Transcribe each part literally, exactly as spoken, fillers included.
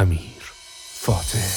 Əmir Fatih.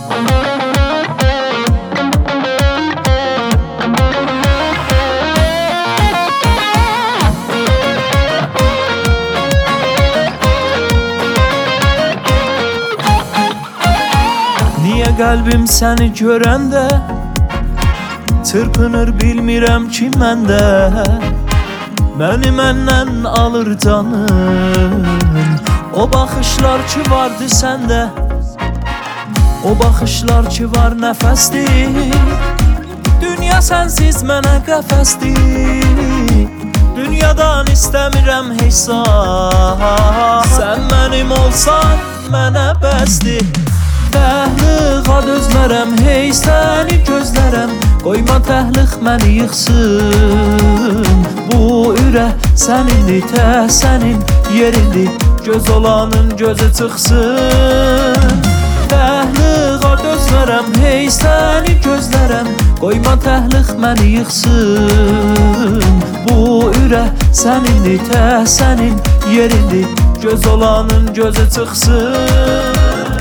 Niye qəlbim səni görəndə çırpınır bilmirəm ki məndə, məni məndən alır canım. O baxışlar ki vardı səndə, o baxışlar ki var nəfəsdir. Dünya sənsiz mənə qəfəsdir, dünyadan istəmirəm heç zat. Sən mənim olsan mənə bəsdir. Təhliğa dözmərəm, hey səni gözlərəm. Qoyma təhliq məni yıxsın. Bu ürək sənindir, tə sənin yerindir. Göz olanın gözü çıxsın. Təhliğa dözmərəm, hey səni gözlərəm. Qoyma təhliq məni yıxsın. Bu ürək sənindir, tə sənin yerindir. Göz olanın gözü çıxsın.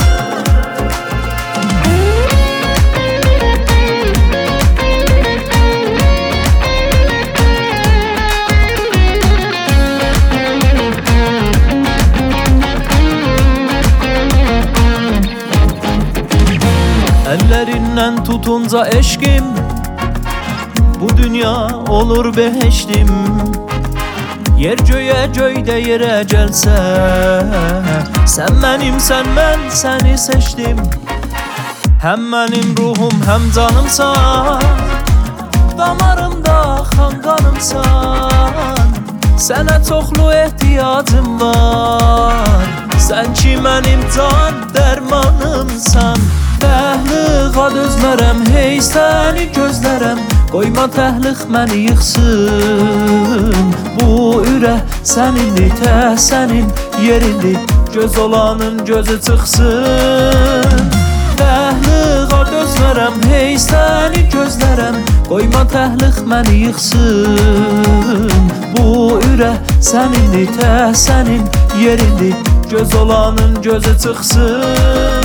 Ellerindən tutunca eşkim, bu dünya olur beheştim. Yer göyə göydə yerə gəlsə, sən mənimsən, mən səni seçdim. Həm mənim ruhum, həm canımsan, damarımda xan qanımsan. Sənə çoxlu ehtiyacım var, sən ki mənim can dərmanımsan. Təhliğa dözmərəm, hey səni gözlərəm. Qoyma təhliq məni yıxsın. Bu ürək sənindir, tə sənin yerindir. Göz olanın gözü çıxsın. Təhliğa dözmərəm, hey səni gözlərəm. Qoyma təhliq məni yıxsın. Bu ürək sənindir, tə sənin yerindir. Göz olanın gözü çıxsın.